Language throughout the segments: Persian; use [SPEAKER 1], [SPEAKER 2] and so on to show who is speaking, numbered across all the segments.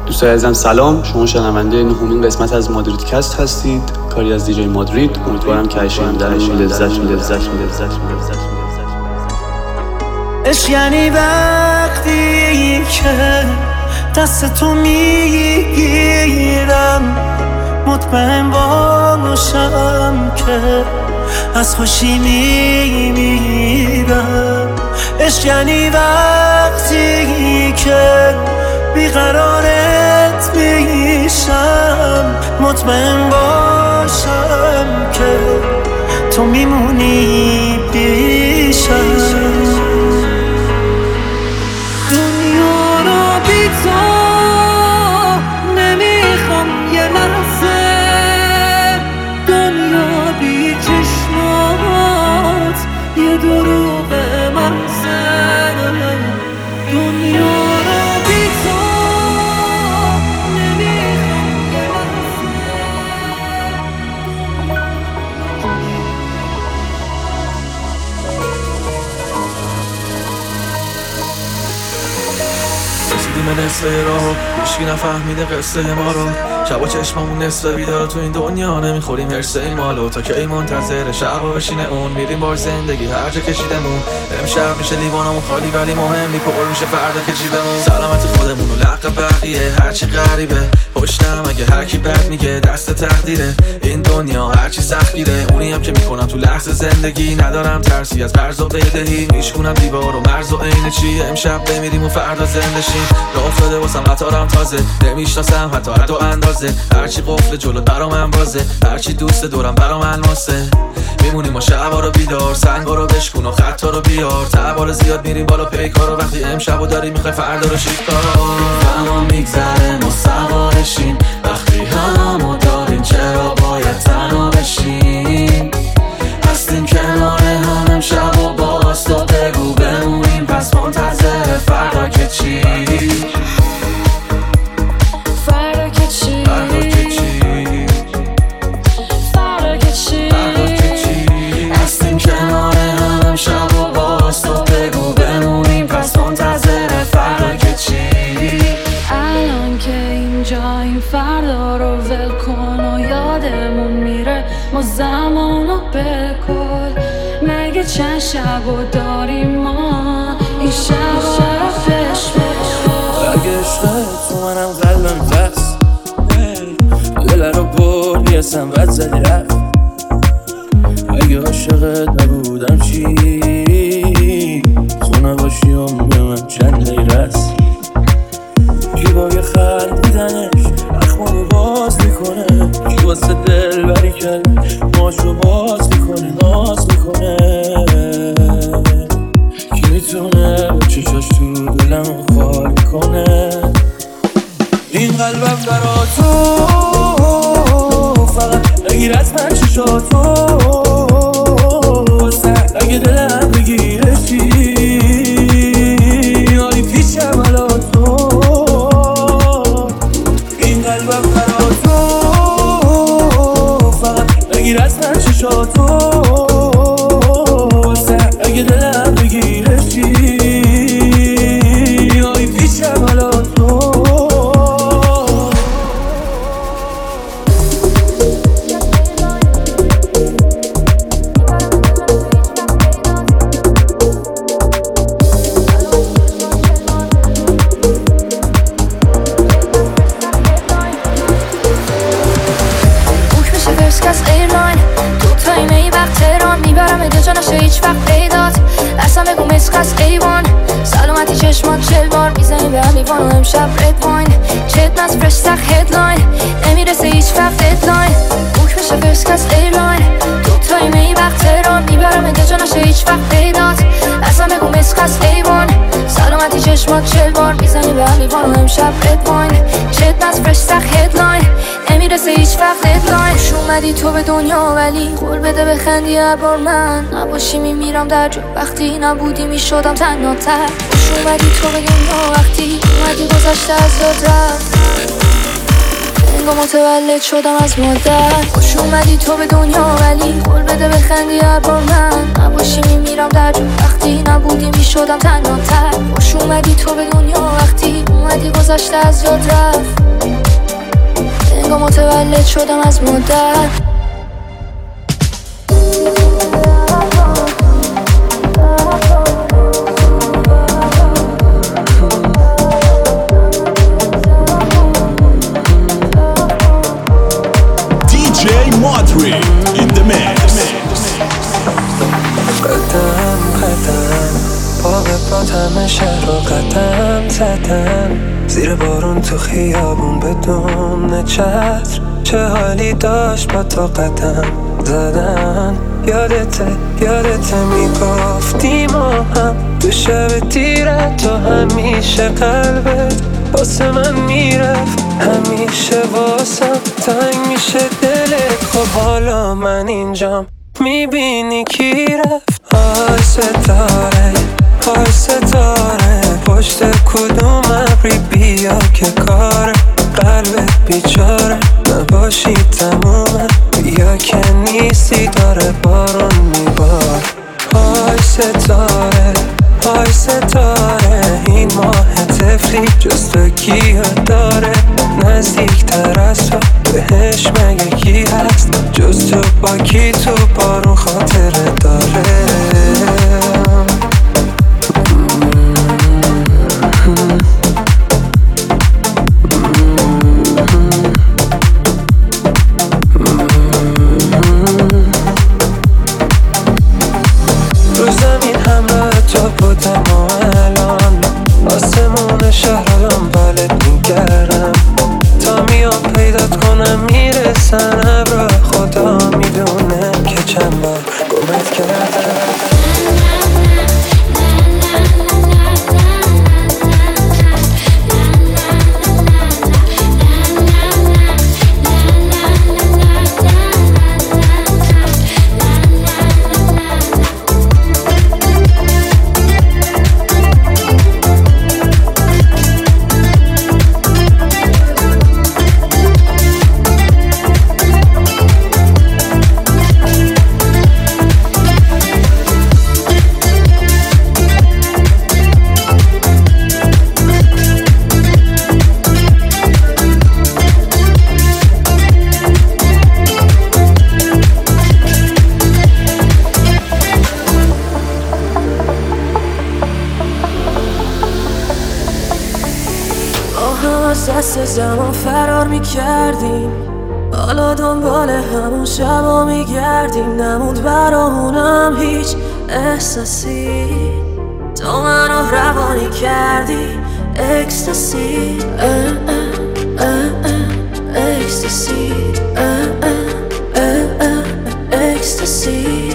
[SPEAKER 1] دوستای عزیزم سلام، شما شنونده نهمین قسمت از مادرید کست هستید، کاری از دیجی مادرید. امیدوارم که شنیدنشون لذت می‌برید.
[SPEAKER 2] عشق یعنی وقتی که دست تو میگیرم، مطمئن باشم که از خوشی میمیرم. عشق یعنی وقتی که بیقرارت میشم، مطمئن باشم که تو میمونی پیشم. دنیا رو بی تو نمیخوام یه لحظه، دنیا بی چشمات یه دروغ محضه. دنیا رو بی تو نمیخوام یه لحظه.
[SPEAKER 3] رسیدیم نصف راه، هیچکی نفهمیده قصه ما رو. شب و چشممون نصف بیدار، تو این دنیا نمیخوریم هرسه این مالو. تا که ای منتظر شب و بشینه اون، میریم بار زندگی هر جا کشیدمون. امشب میشه لیوانمون خالی ولی مهم پر میشه فردا که جیبمون. سلامت خودمون و لق بقیه هرچی غریبه پشتم، اگه هر کی بد میگه دست تقدیره. این دنیا هرچی سختگیره، اونی هم که میکنم تو لحظه زندگی. ندارم ترسی از قرض و بدهی، میشکنم دیوار و مرز و عین چی. امشب بمیریم و فردا زنده شیم. راه افتاده واسم قطارم تازه، نمیشناسم حتی اندازه. هرچی قفل جلو برام انبازه، هرچی دوست دورم برام الماسه. میمونیم و شبا رو بیدار، سنگا رو بشکن و خطا رو بیار. تبار زیاد میریم بالا پیکار رو، وقتی امشبو داریم میخوای فردا رو شیکار.
[SPEAKER 2] زمان میگذره ما سوارشیم، وقتی همو داریم چرا باید تنها بشیم؟ هستیم کنار هم امشب و باز تو بگو بمونیم، پس منتظر فردا که چی؟
[SPEAKER 4] فردا رو ول کن و یادمون میره ما زمانو بکن. مگه چند شبو داریم ما این شبا رو پیش
[SPEAKER 2] اگه عشقت تو منم قلبم بس، دل رو بردی اصلا بد زدی رفت. اگه عاشقت نبودم چی؟ خونه باشیم به من چند لیرست. کی با یه خندیدنش اخمانو باز میکنه، کی واسه دل بری کرد ماشو باز میکنه، ناز میکنه. کی میتونه با چشاش تو دلمو خالی کنه؟ این قلبم برا تو فقط بگیر از من چشاتو، اگه دلم بگیره چی؟ آی پیشم الان تو. این قلبم برا تو فقط بگیر از من چشاتو، اگه دلم بگیره چی؟ آی پیشم الان تو.
[SPEAKER 5] سلامتی چشمات 40 بار میزنی به هم لیوان و امشب رد واین. چت ناز فرش سخ هدلاین، نمیرسه هیچ وقت ددلاین. بوک میشه فرست کلاس ایرلاین، تو تایم ای وقت تهران میبرم اینجا جا نشه هیچ وقت پیدات. اصلا بگو مسکس ایوان. سلامتی چشمات 40 بار میزنی به هم لیوان و امشب رد واین. چت ناز فرش سخ هدلاین، نمیرسه هیچ وقت ددلاین. خوش اومدی تو به دنیا ولی قول بده بخندی هر من نباشی میمیرم در جا، وقتی نبودی میشدم تنها تر. خوش اومدی تو به دنیا وقتی اومدی گذشته از یاد رفت، انگار متولد شدم از مادر. خوش اومدی تو به دنیا ولی قول بده بخندی هر من نباشی میمیرم در جا، وقتی نبودی میشدم تنها تر. خوش اومدی تو به دنیا وقتی اومدی گذشته گذشته از یاد رفت، انگار متولد شدم از مدت.
[SPEAKER 6] DJ Madrid in the mix.
[SPEAKER 7] قدم قدم پا به پا همه شهر رو قدم زدم، زیر بارون تو خیابون بدون چتر، چه حالی داشت با تو قدم زدن. یادته میگفتی ما هم تو شب تیره، تو همیشه قلبت واسه من میرفت، همیشه واسم تنگ میشه دلت. خب حالا من اینجام میبینی کی رفت. های ستاره پشت کدوم ابری بیا که کار قلبت بیچاره نباشی تمومه، بیا که نیستی داره بارون میبار. های ستاره این ماه طفلی جز تو کیه داره، نزدیکتر از تو بهش مگه کی هست، جز تو با کی تو بارون خاطره داره. رو زمین همراه تو بودم و الان آسمون شهر دنبالت میگردم، تا میام پیدات کنم میرسن ابرا، خدا میدونه که چند بار گمت کردم.
[SPEAKER 2] دست زمان فرار میکردیم، حالا دنبال همون شبا میگردیم، نموند برامونم هیچ احساسی، تو منو روانی کردی اکستاسی اکستاسی اکستاسی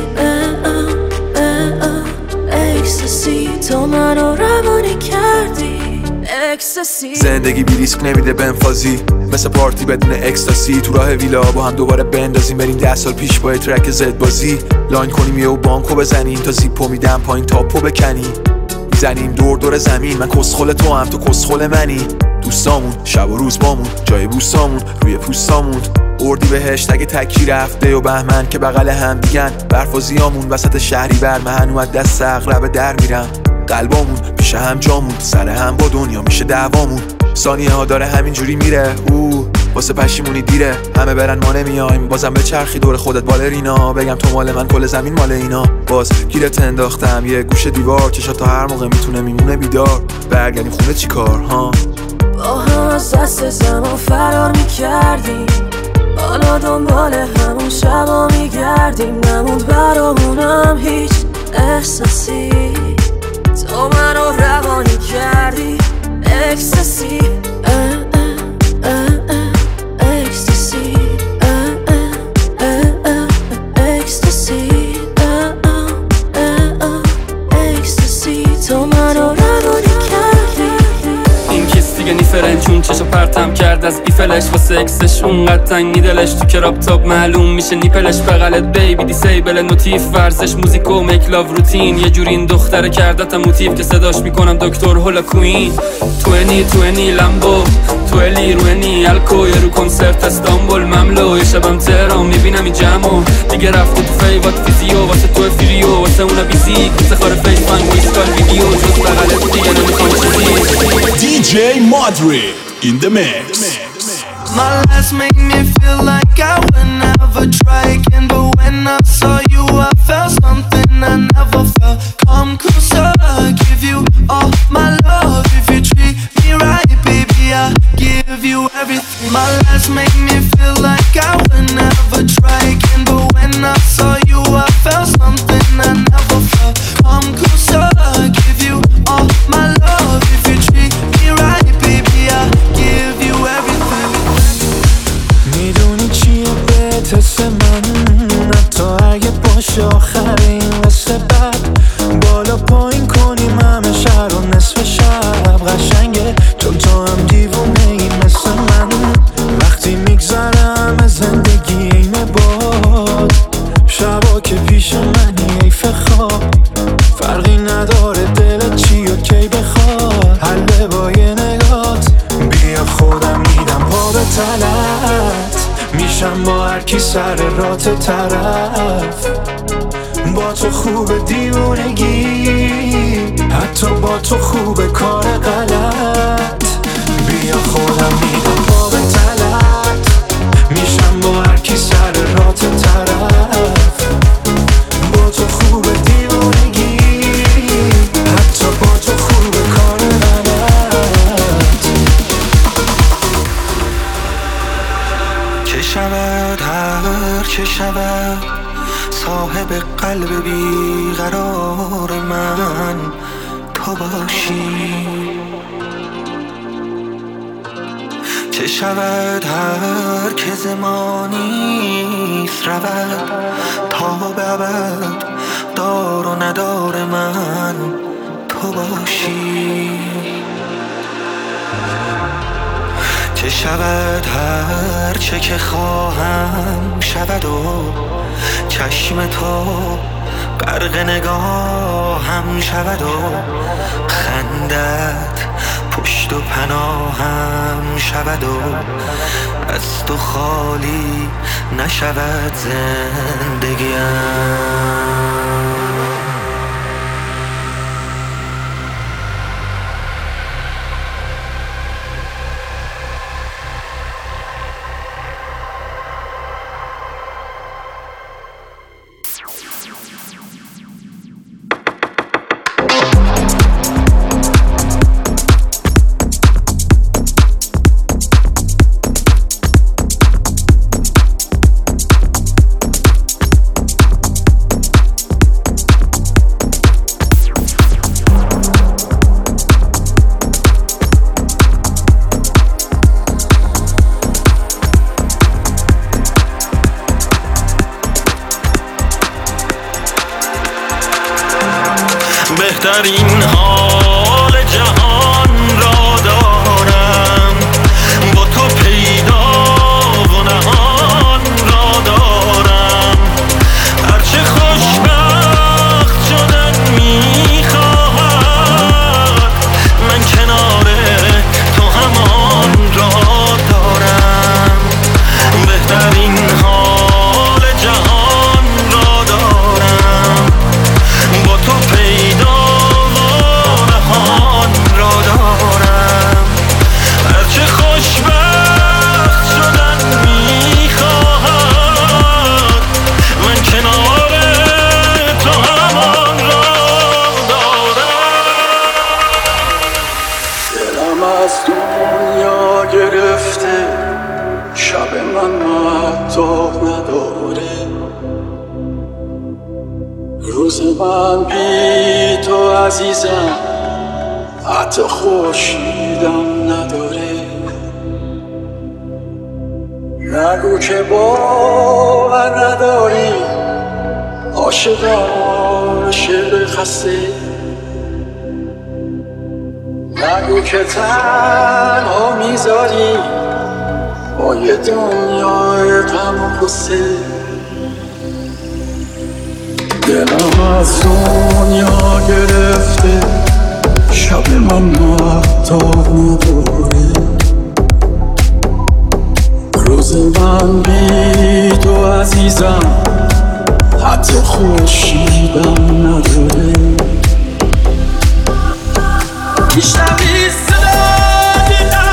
[SPEAKER 2] اکستاسی، تو منو روانی کردی.
[SPEAKER 3] زندگی بی ریسک نمیده بنفازی، مثل پارتی بدون اکستاسی، تو راه ویلا با هم دوباره بندازیم، بریم 10 سال پیش با ترک زد بازی، لاین کنیم یه و بانکو بزنیم، تا زیپو میدم پایین تاپو بکنیم، میزنیم دور زمین، من کسخل تو هم تو کسخل منی، دوستامون شب و روز بامون جای بوسامون روی پوستامون، اردی بهشت اگه تکی رفته و بهمن که بغل هم دیگن، برف و زیامون وسط شهری بر من از دست اغلب در میرم، قلبامون پیش هم جامون، سر هم با دنیا میشه دعوامون، ثانیه ها داره همینجوری میره، واسه پشیمونی دیره، همه برن ما نمیایم، بازم به چرخی دور خودت بالرینا، بگم تو مال من کل زمین مال اینا، باز گیرت انداختم یه گوشه دیوار، چشات تا هر موقع میتونه میمونه بیدار، برگردیم خونه چی کار ها،
[SPEAKER 2] با هم از دست زمان فرار میکردیم، حالا دنبال همون شبا میگردیم، نموند برامونم هیچ احساسی، تو منو روانی کردی اکستاسی اکستاسی اکستاسی اکستاسی، تو منو روانی کردی.
[SPEAKER 8] این کس دیگه نیفرن چون چشو پرتم کرد از بیفلش، واسه اکسش اونقدر تنگی دلش، تو کراب تاب معلوم میشه نیپلش، بغلت بیبی دیسیبل نوتیف، ورزش موزیک و میک لاو روتین، یه جوری این دختره کردتم موتیف که صداش میکنم دکتر هولا کوین، توینی لمبو تولی روینی الکو، یه رو کنسرت استانبول مملو، یه شبم تهران میبینم این جمعو، دیگه رفته تو فیوات فیزیو، واسه تو فیریو واسه اونا بیزیک، واسه خار فیس فان ویسکال ویدیو، جز بغلت دیگه نمیخوام چیزی.
[SPEAKER 6] DJ Madrid Madrid in the mix.
[SPEAKER 9] My last made me feel like I would never try again, but when I saw you I felt something I never felt. Come closer, I'll give you all my love. If you treat me right, baby, I'll give you everything. My last made me feel like I would never try again, but when I saw you I felt something I never felt. Come closer, I'll give you all my love. If you treat me right, baby, I'll give you everything.
[SPEAKER 7] میدونی چیه بهت حس من، حتی اگه باشه آخر این قصه بد، بالا پایین کنیم همه شهر و نصف شب قشنگه، چون تو هم دیوونه ای مثل من. وقتی میگذره همه زندگی اینه باد، شبا که پیش منی حیف خواب، فرقی نداره دلت چی و کی بخواد، حله با یه نگات، بیا خودم میدم پا به تلت، میشم با هر کی سر رات طرف. با تو خوب دیوونگی، حتی با تو خوب کار غلط، بیا خودم میدم پا به تلت، میشم با هر کی سر رات طرف. با تو خوب دیوونگی، حتی با تو خوب کار غلط.
[SPEAKER 9] چه شود هر چه شود، صاحب قلب بیقرار من تو باشی. چه شود هر که زمانیست رود، تا به ابد دار و ندار من تو باشی. چه شود هر چه که خواهم شود و چشم تو غرق نگاهم شود و خندت پشت و پناهم شود و از تو خالی نشود زندگیم. بهترین حال جهان را دارم، با تو پیدا و نهان را دارم. هرچه خوشبخت شدن میخواهد، من کنار تو همان را دارم. بهترین حال جهان را دارم، با تو پیدا
[SPEAKER 10] روز من بی تو عزیزم، حتی خورشیدم نداره. نگو که باور نداری، عاشقان شعر خسته. نگو که تنها میذاری با یه دنیای غم و غصه. دلم از دنیا گرفته، شب من مهتاب نداره. روز من بی تو عزیزم، حتی خورشیدم نداره. میشنوی صدای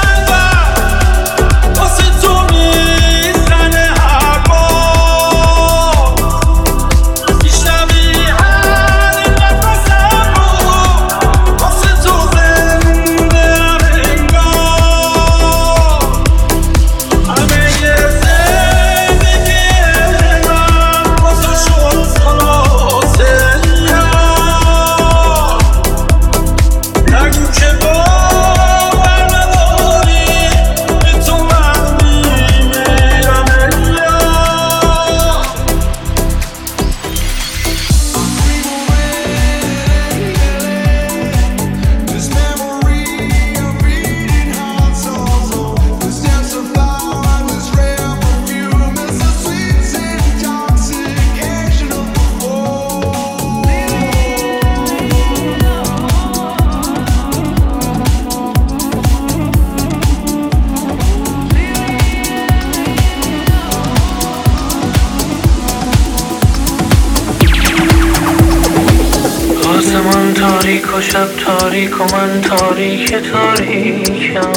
[SPEAKER 11] شب تاریک و من تاریکم،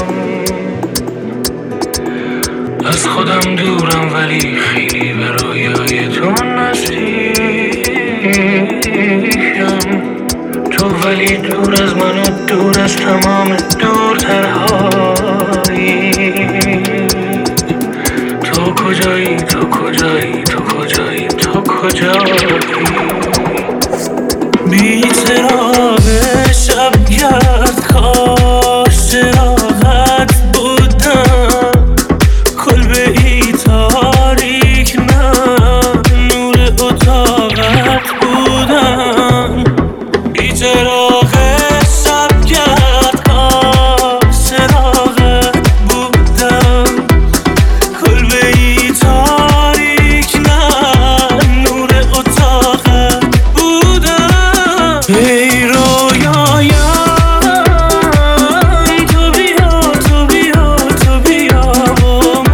[SPEAKER 11] از خودم دورم ولی خیلی به رویای تو نزدیکم. تو ولی دور از من و دور از تمام دورترهایی. تو کجایی تو کجایی تو کجایی تو کجایی؟ بی چراغ شب گرد کاش چراغت بودم، کلبه ای تاریک نه نور اتاقت بودم. بی چراغ شب گرد کاش چراغت بودم، کلبه ای تاریک نه نور اتاقت بودم. ای رویایم تو بیا تو بیا تو بیا با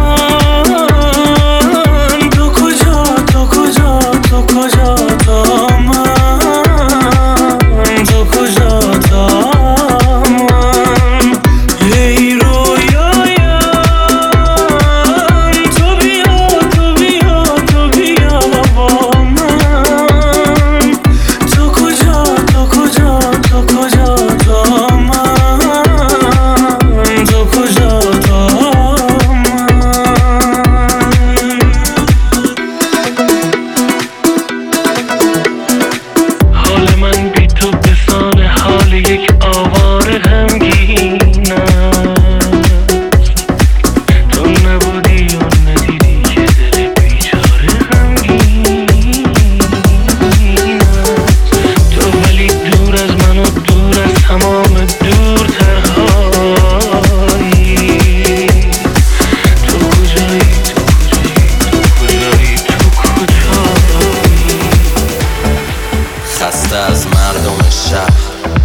[SPEAKER 11] من. تو کجا تو کجا تو کجا تا من، تو کجا تا من. ای رویایم تو بیا تو بیا تو بیا با من. تو کجا تو کجا تو کجا تا من، تو کجا تا حال من بی تو بسان حال یک آواره غمگین است. تو نبودی و ندیدی که دل بیچاره غمگین است. تو ولی دور از من و دور از تمام دورترهایی. تو کجایی تو کجایی تو کجایی؟
[SPEAKER 2] خسته از مردم شهر،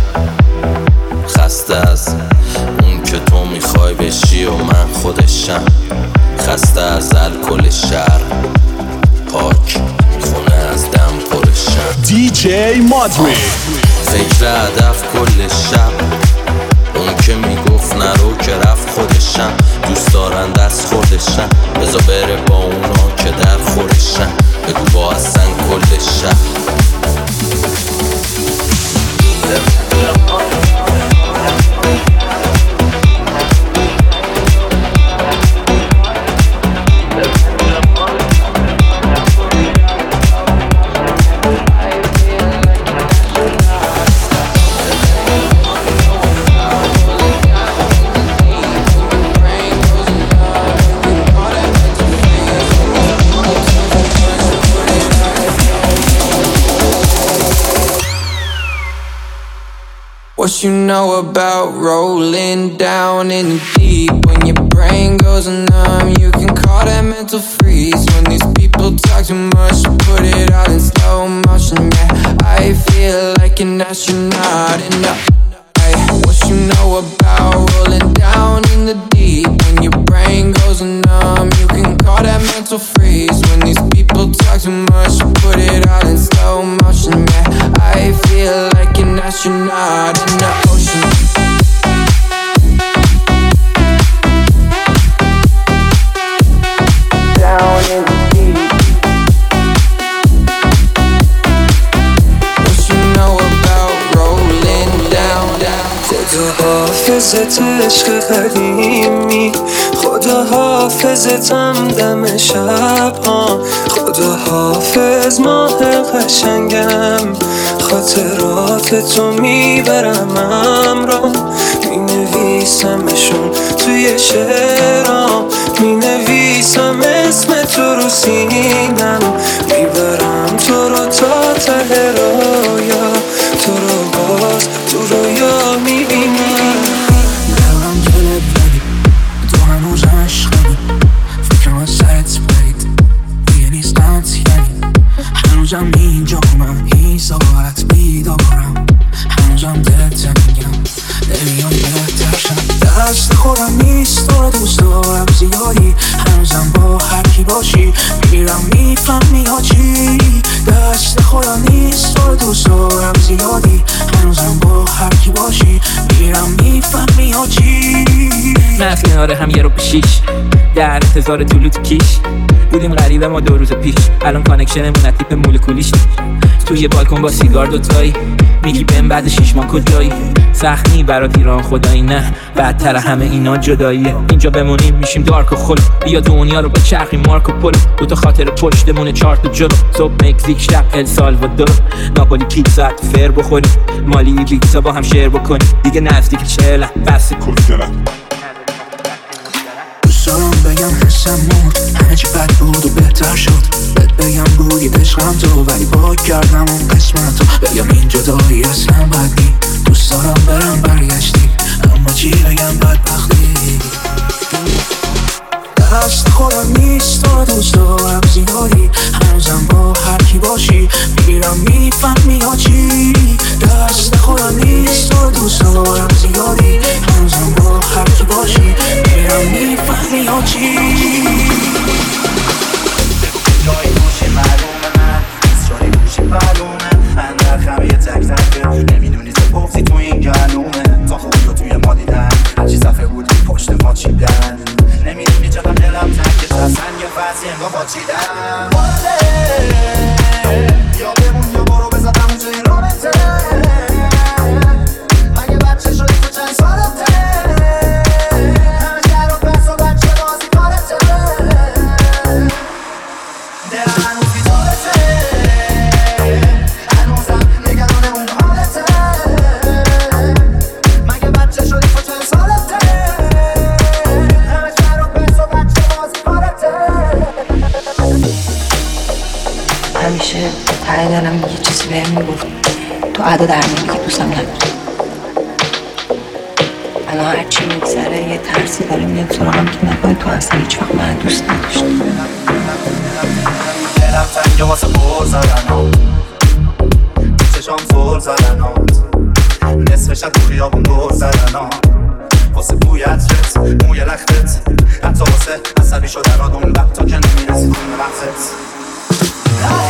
[SPEAKER 2] خسته از اون که تو میخوای بشی و من خودشم، خسته از الکل شهر پاک خونه از دم پرشم.
[SPEAKER 6] دیجی مادرید
[SPEAKER 2] فکر هدف کل شب، اون که میگفت نرو که رفت خودشم، دوست دارن دست خودشم، بذار بره با اونا که در خورشم، بگو با اصلا کل شب.
[SPEAKER 12] What you know about rolling down in the deep? When your brain goes numb, you can call that mental freeze. When these people talk too much, put it all in slow motion. Yeah, I feel like an astronaut in the what you know about rolling down in the deep? When your brain goes numb, you can call that mental freeze. When these people talk too much, put it all in slow motion. Yeah, I feel like an astronaut in the ocean. Down in the deep. What you know about rolling down.
[SPEAKER 7] خدا حافظت عشق قدیمی، خدا حافظتم دم شب ها، خدا حافظ ماه قشنگم، خاطرات تو میبرم همراه، مینویسمشون توی شعرام، مینویسم اسم تو رو سینم، میبرم تو رو تا ته رویا، تو رو باز تو رویا میبینم.
[SPEAKER 11] دلم دلت ولی تو هنوز عشقمی، فکرم از سرت پرید دیگه نیستم یعنی، هنوزم اینجا من این ساعت بیدارم، هنوزم دلت تنگم نمیام بهتر شم، دست خودم نیست تو رو دوست دارم زیادی، هنوز هنوزم با هر کی باشی میرم میفهمی ها چی دست خدا نیست تو دوست دارم زیادی هنوزم با هر کی باشی میرم میفهمی ها چی
[SPEAKER 13] من کنار هم یه رو پیشیش در انتظار طولو تو کیش بودیم غریبه ما 2 روز پیش الان کانکشنمون از تیپ مولکولیش توی بالکن با سیگار دوتایی میگی بهم بعد 6 ماه کجایی سخنی برات ایران خدایی نه بدتر همه اینا جداییه اینجا بمونیم میشیم دارک و خلو بیا دنیا رو با چرخی مارک و پلو 2 خاطر پشتمونه 4 تا جلو صبح مکزیک شب السالوادور ناپولی پیتزا فر بخوریم مالی پیتزا با هم شیر بکنیم دیگه نزدیک 40 بس کلگرم
[SPEAKER 11] دوستارم بگم حسم مرد همه چی بد بود و بهتر شد بهت بگم بودی عشقم تو ولی پاک کردم اون قسمت تو بگم این جدایی اصلا بد نی دوست دارم برم برگشتی اما چی بگم بدبختی دست خودم نیست تو دوست دارم زیادی هنوزم با هر کی باشی میرم میفهمی ها چی دست خودم نیست تو دوست دارم زیادی هنوزم با هر کی باشی میرم میفهمی ها چی
[SPEAKER 14] جایی گوشی معلومه من نیست جایی گوشی معلومه من در خمه تک تکه نمیدونی تو پفتی تو این گلومه تا خوبی رو توی ما دیدن هرچی صفحه بود پشت ما چیدن نمیدونی چقدر دلم تنگه تا سنگ فصی انگاه با چیدن یا بمون یا برو بزدم اونجا این رابطه مگه بچه شدی تو چند سالته همه شهر و پس و بچه بازی کارته دلم هنوز بیدارته هنوزم نگران اون حالته مگه بچه شدی تو چند سالته همه شهر و پس و بچه بازی کارته
[SPEAKER 15] همیشه ته دلم یه چیزی بهم میگفت تو ادا در میگی دوستم نداری الان هرچی میگذره یه ترسی داره میاد سراغم که نکنه تو اصلا هیچ وقت من دوست نداشتی
[SPEAKER 14] دلم تنگه واسه پر زدن چشام فول زدن نصف شب تو خیابون دور زدن واسه بوی عطرت موی لختت حتی واسه عصبی شدن اون وقتا که نمیرسی خونه مغزت